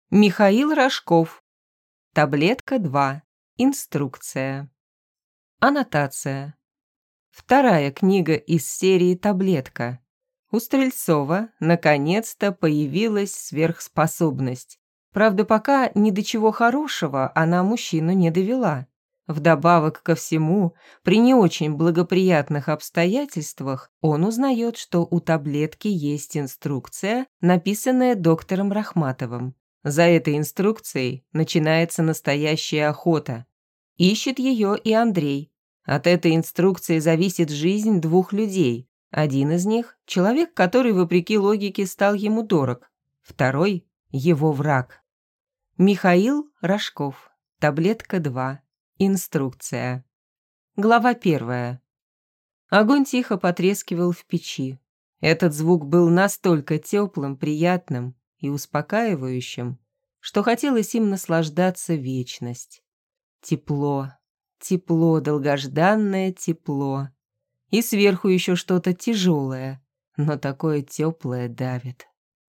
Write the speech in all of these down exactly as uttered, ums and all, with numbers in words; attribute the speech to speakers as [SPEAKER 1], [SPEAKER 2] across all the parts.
[SPEAKER 1] Михаил Рожков. Таблетка два. Инструкция. Аннотация. Вторая книга из серии «Таблетка». У Стрельцова наконец-то появилась сверхспособность. Правда, пока ни до чего хорошего она мужчину не довела. Вдобавок ко всему, при не очень благоприятных обстоятельствах он узнает, что у таблетки есть инструкция, написанная доктором Рахматовым. За этой инструкцией начинается настоящая охота. Ищет ее и Андрей. От этой инструкции зависит жизнь двух людей. Один из них – человек, который, вопреки логике, стал ему дорог. Второй – его враг. Михаил Рожков. Таблетка два. Инструкция. Глава первая. Огонь тихо потрескивал в печи. Этот звук был настолько теплым, приятным и успокаивающим, что хотелось им наслаждаться вечность. Тепло, тепло, долгожданное тепло. И сверху еще что-то тяжелое, но такое теплое давит.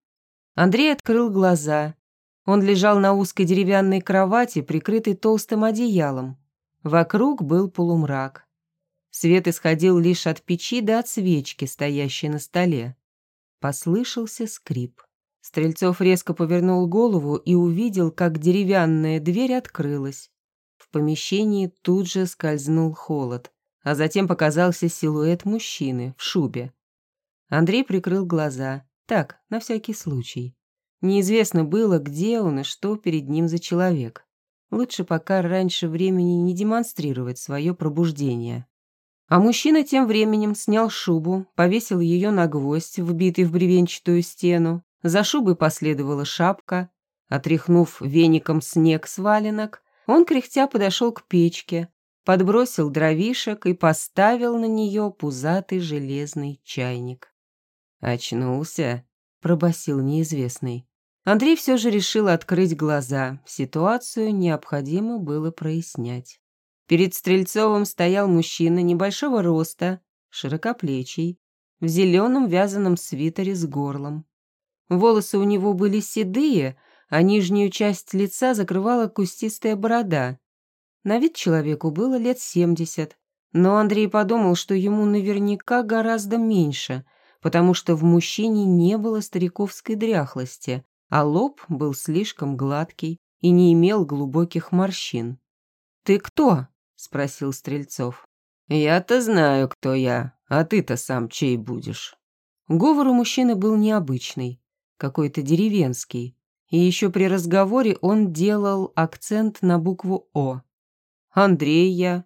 [SPEAKER 1] Андрей открыл глаза. Он лежал на узкой деревянной кровати, прикрытой толстым одеялом. Вокруг был полумрак. Свет исходил лишь от печи да от свечки, стоящей на столе. Послышался скрип. Стрельцов резко повернул голову и увидел, как деревянная дверь открылась. В помещении тут же скользнул холод, а затем показался силуэт мужчины в шубе. Андрей прикрыл глаза, так, на всякий случай. Неизвестно было, где он и что перед ним за человек. Лучше пока раньше времени не демонстрировать свое пробуждение. А мужчина тем временем снял шубу, повесил ее на гвоздь, вбитый в бревенчатую стену. За шубой последовала шапка. Отряхнув веником снег с валенок, он кряхтя подошел к печке, подбросил дровишек и поставил на нее пузатый железный чайник. «Очнулся?» – пробасил неизвестный. Андрей все же решил открыть глаза. Ситуацию необходимо было прояснять. Перед Стрельцовым стоял мужчина небольшого роста, широкоплечий, в зеленом вязаном свитере с горлом. Волосы у него были седые, а нижнюю часть лица закрывала кустистая борода. На вид человеку было лет семьдесят, но Андрей подумал, что ему наверняка гораздо меньше, потому что в мужчине не было стариковской дряхлости, а лоб был слишком гладкий и не имел глубоких морщин. «Ты кто?» – спросил Стрельцов. «Я-то знаю, кто я, а ты-то сам чей будешь?» Говор у мужчины был необычный, какой-то деревенский, и еще при разговоре он делал акцент на букву «О». «Андрей я».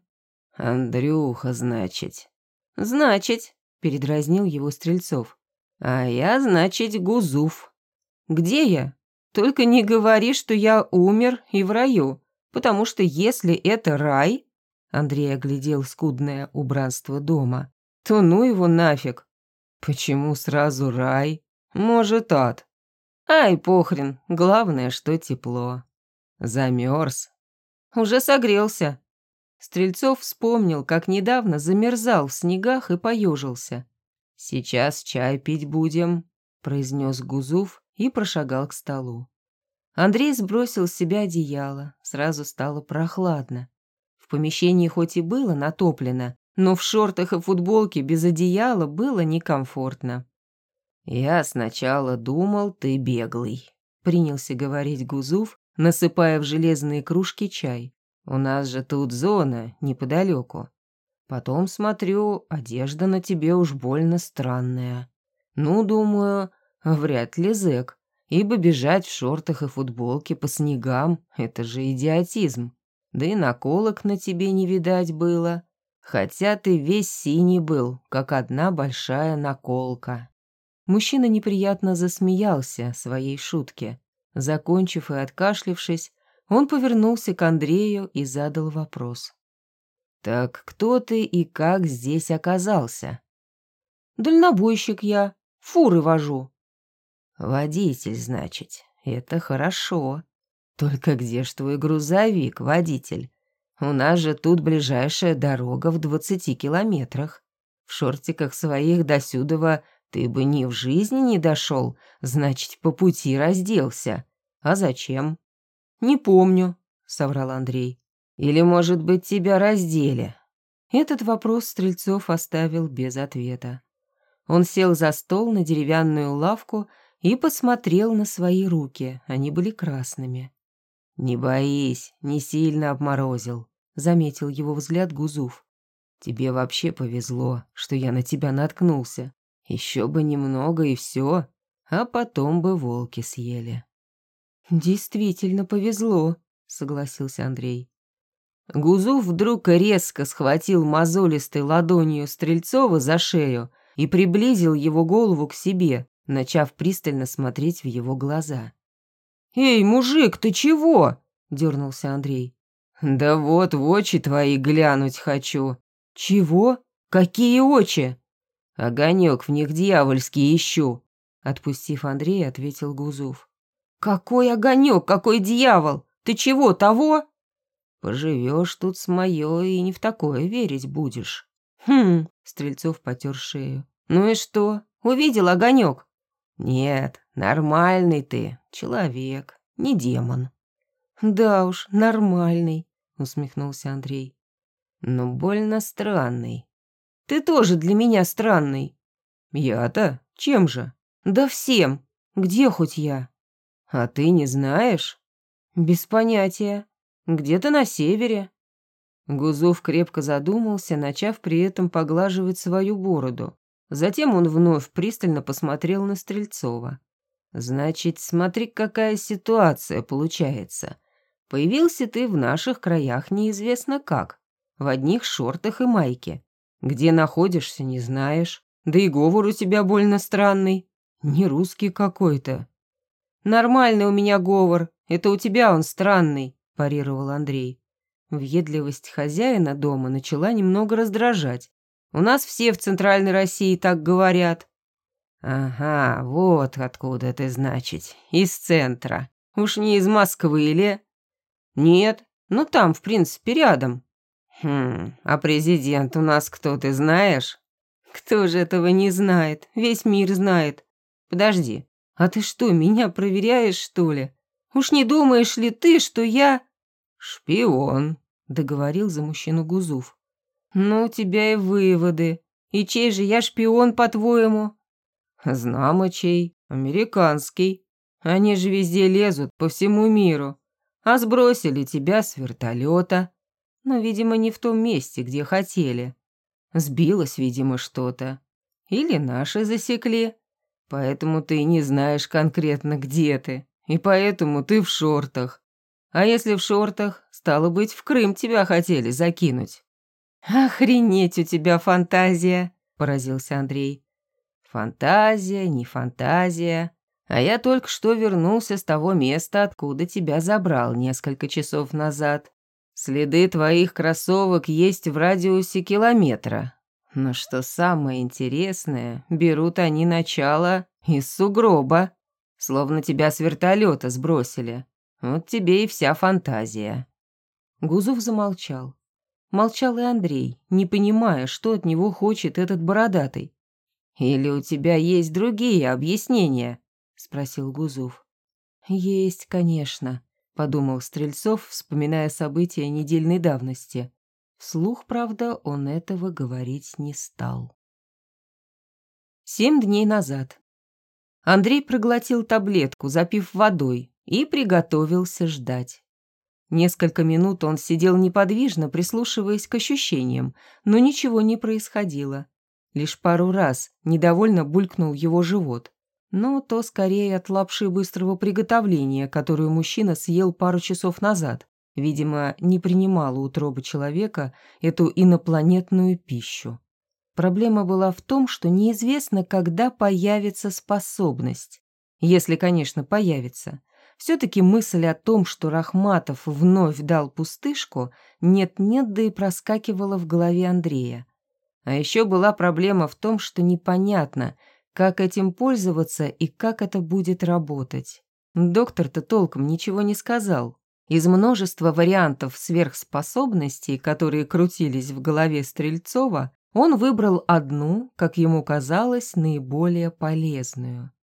[SPEAKER 1] «Андрюха, значит». «Значит», – передразнил его Стрельцов. «А я, значит, Гузуф». «Где я? Только не говори, что я умер и в раю, потому что если это рай...» Андрей оглядел скудное убранство дома. «То ну его нафиг». «Почему сразу рай? Может, ад?» «Ай, похрен, главное, что тепло». «Замерз?» «Уже согрелся». Стрельцов вспомнил, как недавно замерзал в снегах и поежился. «Сейчас чай пить будем», – произнес Гузуф и прошагал к столу. Андрей сбросил с себя одеяло, сразу стало прохладно. В помещении хоть и было натоплено, но в шортах и футболке без одеяла было некомфортно. «Я сначала думал, ты беглый», — принялся говорить Гузуф, насыпая в железные кружки чай. «У нас же тут зона неподалеку. Потом смотрю, одежда на тебе уж больно странная. Ну, думаю, вряд ли зэк, ибо бежать в шортах и футболке по снегам — это же идиотизм. Да и наколок на тебе не видать было, хотя ты весь синий был, как одна большая наколка». Мужчина неприятно засмеялся своей шутке. Закончив и откашлившись, он повернулся к Андрею и задал вопрос. «Так кто ты и как здесь оказался?» «Дальнобойщик я, фуры вожу». «Водитель, значит, это хорошо. Только где ж твой грузовик, водитель? У нас же тут ближайшая дорога в двадцати километрах. В шортиках своих до сюдова ты бы ни в жизни не дошел, значит, по пути разделся. А зачем? Не помню, соврал Андрей. Или, может быть, тебя раздели? Этот вопрос Стрельцов оставил без ответа. Он сел за стол на деревянную лавку и посмотрел на свои руки, они были красными. «Не боись, не сильно обморозил», — заметил его взгляд Гузуф. «Тебе вообще повезло, что я на тебя наткнулся. Еще бы немного и все, а потом бы волки съели». «Действительно повезло», — согласился Андрей. Гузуф вдруг резко схватил мозолистой ладонью Стрельцова за шею и приблизил его голову к себе, начав пристально смотреть в его глаза. «Эй, мужик, ты чего?» – дернулся Андрей. «Да вот в очи твои глянуть хочу». «Чего? Какие очи?» «Огонек в них дьявольский ищу», – отпустив Андрея, ответил Гузуф. «Какой огонек, какой дьявол? Ты чего, того?» «Поживешь тут с моё и не в такое верить будешь». «Хм», – Стрельцов потер шею. «Ну и что, увидел огонек?» «Нет, нормальный ты, человек, не демон». «Да уж, нормальный», — усмехнулся Андрей. «Но больно странный». «Ты тоже для меня странный». «Я-то? Чем же?» «Да всем. Где хоть я?» «А ты не знаешь?» «Без понятия. Где-то на севере». Гузов крепко задумался, начав при этом поглаживать свою бороду. Затем он вновь пристально посмотрел на Стрельцова. «Значит, смотри, какая ситуация получается. Появился ты в наших краях неизвестно как, в одних шортах и майке. Где находишься, не знаешь, да и говор у тебя больно странный, не русский какой-то». «Нормальный у меня говор, это у тебя он странный», – парировал Андрей. Въедливость хозяина дома начала немного раздражать. «У нас все в Центральной России так говорят». «Ага, вот откуда ты, значит, из центра. Уж не из Москвы или...» «Нет, ну там, в принципе, рядом». «Хм, а президент у нас кто, ты знаешь?» «Кто же этого не знает? Весь мир знает. Подожди, а ты что, меня проверяешь, что ли? Уж не думаешь ли ты, что я...» «Шпион», — договорил за мужчину Гузуф. «Ну, у тебя и выводы. И чей же я шпион, по-твоему?» «Знамо чей, американский. Они же везде лезут, по всему миру. А сбросили тебя с вертолета. Но, видимо, не в том месте, где хотели. Сбилось, видимо, что-то. Или наши засекли. Поэтому ты не знаешь конкретно, где ты. И поэтому ты в шортах. А если в шортах, стало быть, в Крым тебя хотели закинуть». «Охренеть у тебя фантазия!» – поразился Андрей. «Фантазия, не фантазия. А я только что вернулся с того места, откуда тебя забрал несколько часов назад. Следы твоих кроссовок есть в радиусе километра. Но что самое интересное, берут они начало из сугроба. Словно тебя с вертолета сбросили. Вот тебе и вся фантазия». Гузов замолчал. Молчал и Андрей, не понимая, что от него хочет этот бородатый. «Или у тебя есть другие объяснения?» – спросил Гузов. «Есть, конечно», – подумал Стрельцов, вспоминая события недельной давности. Вслух, правда, он этого говорить не стал. Семь дней назад. Андрей проглотил таблетку, запив водой, и приготовился ждать. Несколько минут он сидел неподвижно, прислушиваясь к ощущениям, но ничего не происходило. Лишь пару раз недовольно булькнул его живот, но то скорее от лапши быстрого приготовления, которую мужчина съел пару часов назад. Видимо, не принимала утроба человека эту инопланетную пищу. Проблема была в том, что неизвестно, когда появится способность. Если, конечно, появится. Все-таки мысль о том, что Рахматов вновь дал пустышку, нет-нет, да и проскакивала в голове Андрея. А еще была проблема в том, что непонятно, как этим пользоваться и как это будет работать. Доктор-то толком ничего не сказал. Из множества вариантов сверхспособностей, которые крутились в голове Стрельцова, он выбрал одну, как ему казалось, наиболее полезную.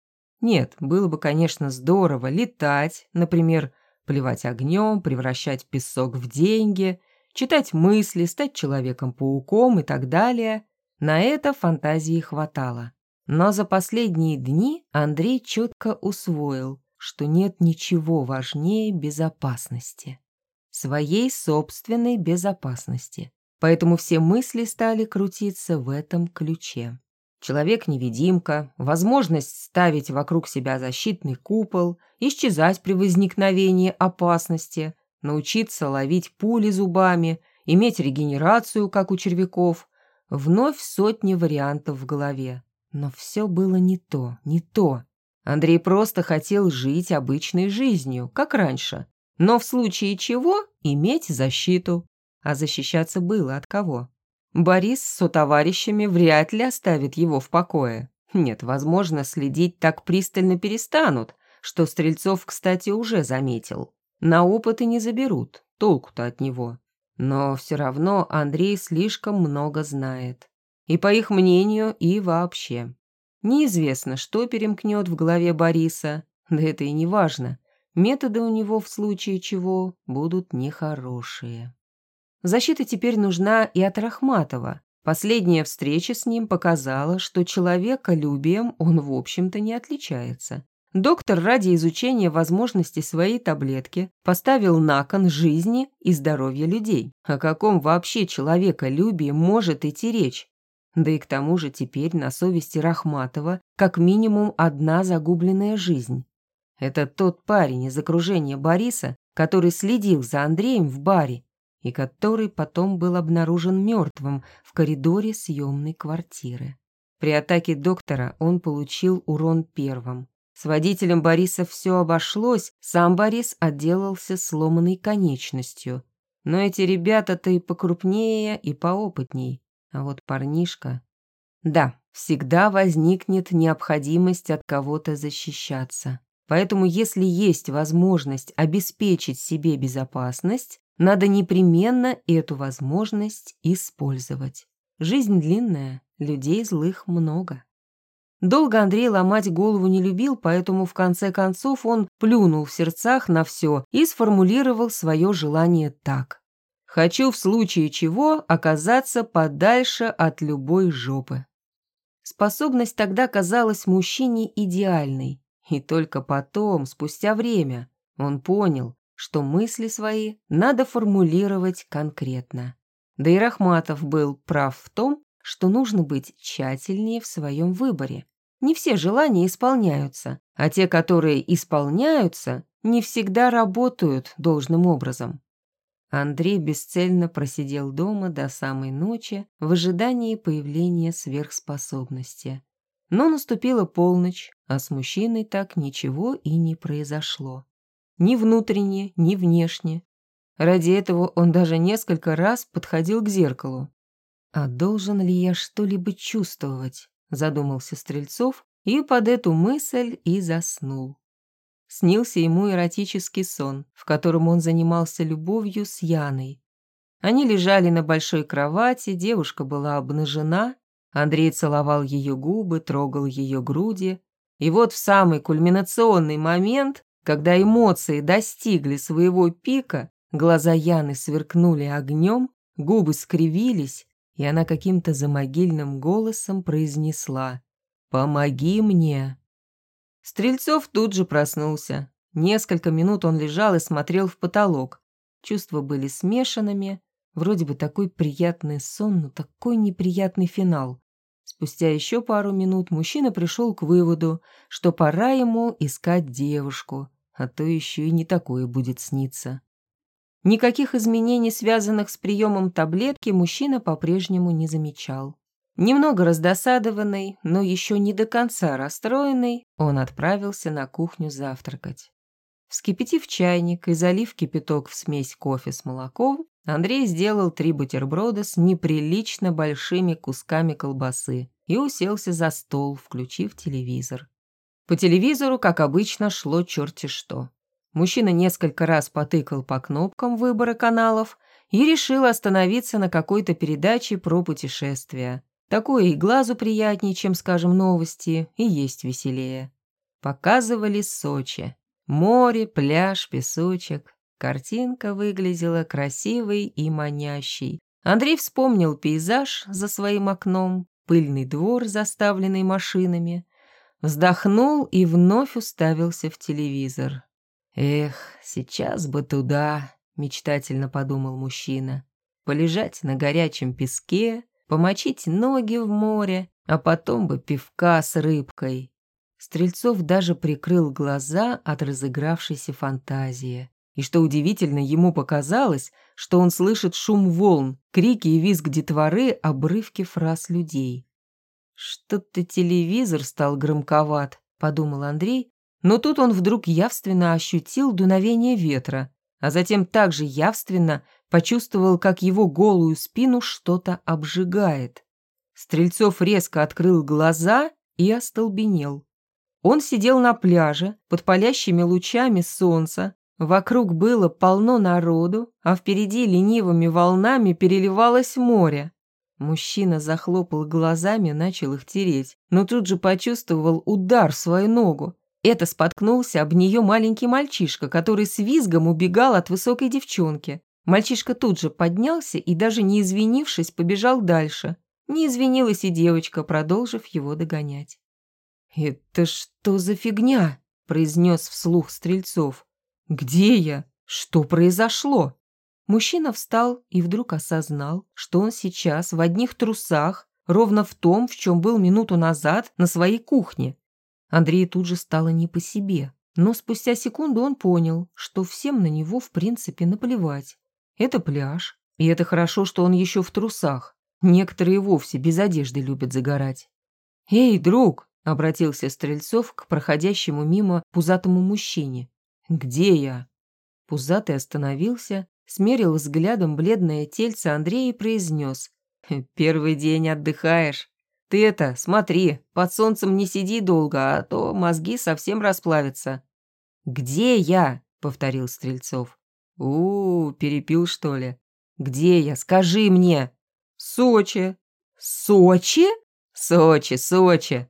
[SPEAKER 1] Нет, было бы, конечно, здорово летать, например, плевать огнем, превращать песок в деньги, читать мысли, стать человеком-пауком и так далее. На это фантазии хватало. Но за последние дни Андрей четко усвоил, что нет ничего важнее безопасности. Своей собственной безопасности. Поэтому все мысли стали крутиться в этом ключе. Человек-невидимка, возможность ставить вокруг себя защитный купол, исчезать при возникновении опасности, научиться ловить пули зубами, иметь регенерацию, как у червяков. Вновь сотни вариантов в голове. Но все было не то, не то. Андрей просто хотел жить обычной жизнью, как раньше, но в случае чего иметь защиту. А защищаться было от кого? Борис с сотоварищами вряд ли оставит его в покое. Нет, возможно, следить так пристально перестанут, что Стрельцов, кстати, уже заметил. На опыты не заберут, толку-то от него. Но все равно Андрей слишком много знает. И по их мнению, и вообще. Неизвестно, что перемкнет в голове Бориса, да это и не важно. Методы у него в случае чего будут нехорошие. Защита теперь нужна и от Рахматова. Последняя встреча с ним показала, что человеколюбием он, в общем-то, не отличается. Доктор ради изучения возможностей своей таблетки поставил на кон жизни и здоровья людей. О каком вообще человеколюбии может идти речь? Да и к тому же теперь на совести Рахматова как минимум одна загубленная жизнь. Это тот парень из окружения Бориса, который следил за Андреем в баре, и который потом был обнаружен мертвым в коридоре съемной квартиры. При атаке доктора он получил урон первым. С водителем Бориса все обошлось, сам Борис отделался сломанной конечностью. Но эти ребята-то и покрупнее, и поопытней. А вот парнишка... Да, всегда возникнет необходимость от кого-то защищаться. Поэтому если есть возможность обеспечить себе безопасность, надо непременно эту возможность использовать. Жизнь длинная, людей злых много. Долго Андрей ломать голову не любил, поэтому в конце концов он плюнул в сердцах на все и сформулировал свое желание так. «Хочу в случае чего оказаться подальше от любой жопы». Способность тогда казалась мужчине идеальной, и только потом, спустя время, он понял, что мысли свои надо формулировать конкретно. Да и Рахматов был прав в том, что нужно быть тщательнее в своем выборе. Не все желания исполняются, а те, которые исполняются, не всегда работают должным образом. Андрей бесцельно просидел дома до самой ночи в ожидании появления сверхспособности. Но наступила полночь, а с мужчиной так ничего и не произошло. Ни внутренне, ни внешне. Ради этого он даже несколько раз подходил к зеркалу. «А должен ли я что-либо чувствовать?» – задумался Стрельцов, и под эту мысль и заснул. Снился ему эротический сон, в котором он занимался любовью с Яной. Они лежали на большой кровати, девушка была обнажена, Андрей целовал ее губы, трогал ее груди. И вот в самый кульминационный момент, когда эмоции достигли своего пика, глаза Яны сверкнули огнем, губы скривились, и она каким-то замогильным голосом произнесла: «Помоги мне». Стрельцов тут же проснулся. Несколько минут он лежал и смотрел в потолок. Чувства были смешанными, вроде бы такой приятный сон, но такой неприятный финал. Спустя еще пару минут мужчина пришел к выводу, что пора ему искать девушку, а то еще и не такое будет сниться. Никаких изменений, связанных с приемом таблетки, мужчина по-прежнему не замечал. Немного раздосадованный, но еще не до конца расстроенный, он отправился на кухню завтракать. Вскипятив чайник и залив кипяток в смесь кофе с молоком, Андрей сделал три бутерброда с неприлично большими кусками колбасы и уселся за стол, включив телевизор. По телевизору, как обычно, шло черти что. Мужчина несколько раз потыкал по кнопкам выбора каналов и решил остановиться на какой-то передаче про путешествия. Такое и глазу приятнее, чем, скажем, новости, и есть веселее. Показывали Сочи. Море, пляж, песочек. Картинка выглядела красивой и манящей. Андрей вспомнил пейзаж за своим окном, пыльный двор, заставленный машинами. Вздохнул и вновь уставился в телевизор. «Эх, сейчас бы туда», — мечтательно подумал мужчина. «Полежать на горячем песке, помочить ноги в море, а потом бы пивка с рыбкой». Стрельцов даже прикрыл глаза от разыгравшейся фантазии. И что удивительно, ему показалось, что он слышит шум волн, крики и визг детворы, обрывки фраз людей. «Что-то телевизор стал громковат», — подумал Андрей, но тут он вдруг явственно ощутил дуновение ветра, а затем также явственно почувствовал, как его голую спину что-то обжигает. Стрельцов резко открыл глаза и остолбенел. Он сидел на пляже под палящими лучами солнца, вокруг было полно народу, а впереди ленивыми волнами переливалось море. Мужчина захлопал глазами, начал их тереть, но тут же почувствовал удар в свою ногу. Это споткнулся об нее маленький мальчишка, который с визгом убегал от высокой девчонки. Мальчишка тут же поднялся и, даже не извинившись, побежал дальше. Не извинилась и девочка, продолжив его догонять. «Это что за фигня?» – произнес вслух Стрельцов. «Где я? Что произошло?» Мужчина встал и вдруг осознал, что он сейчас в одних трусах, ровно в том, в чем был минуту назад на своей кухне. Андрею тут же стало не по себе, но спустя секунду он понял, что всем на него в принципе наплевать. Это пляж, и это хорошо, что он еще в трусах. Некоторые вовсе без одежды любят загорать. «Эй, друг!» – обратился Стрельцов к проходящему мимо пузатому мужчине. «Где я?» Пузатый остановился, смерил взглядом бледное тельце Андрея и произнес. «Первый день отдыхаешь. Ты это, смотри, под солнцем не сиди долго, а то мозги совсем расплавятся». «Где я?» — повторил Стрельцов. у, -у перепил, что ли? «Где я? Скажи мне!» «Сочи». «Сочи?» «Сочи, Сочи».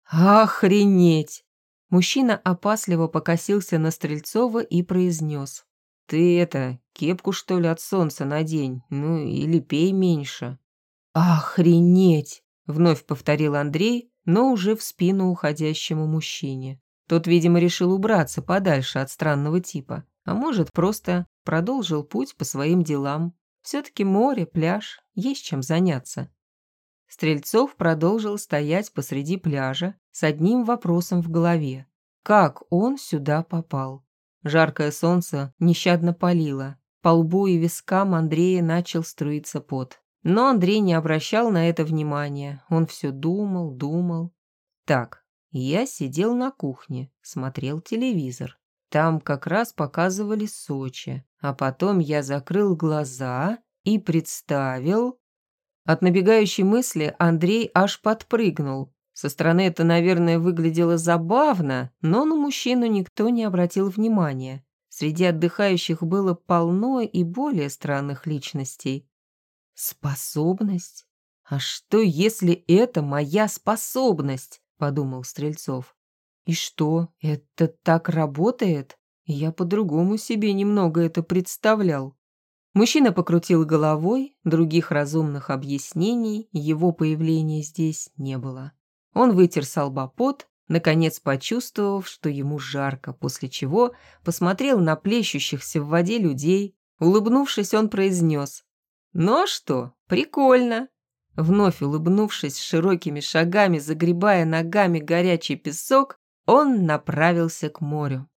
[SPEAKER 1] «Охренеть!» Мужчина опасливо покосился на Стрельцова и произнес. «Ты это, кепку, что ли, от солнца надень, ну или пей меньше». «Охренеть!» — вновь повторил Андрей, но уже в спину уходящему мужчине. Тот, видимо, решил убраться подальше от странного типа, а может, просто продолжил путь по своим делам. Все-таки море, пляж, есть чем заняться. Стрельцов продолжил стоять посреди пляжа с одним вопросом в голове. Как он сюда попал? Жаркое солнце нещадно палило. По лбу и вискам Андрея начал струиться пот. Но Андрей не обращал на это внимания. Он все думал, думал. Так, я сидел на кухне, смотрел телевизор. Там как раз показывали Сочи. А потом я закрыл глаза и представил... От набегающей мысли Андрей аж подпрыгнул. Со стороны это, наверное, выглядело забавно, но на мужчину никто не обратил внимания. Среди отдыхающих было полно и более странных личностей. «Способность? А что, если это моя способность?» – подумал Стрельцов. «И что, это так работает? Я по-другому себе немного это представлял». Мужчина покрутил головой, других разумных объяснений его появления здесь не было. Он вытер со лба пот, наконец почувствовав, что ему жарко, после чего посмотрел на плещущихся в воде людей. Улыбнувшись, он произнес: «Ну а что, прикольно». Вновь улыбнувшись широкими шагами, загребая ногами горячий песок, он направился к морю.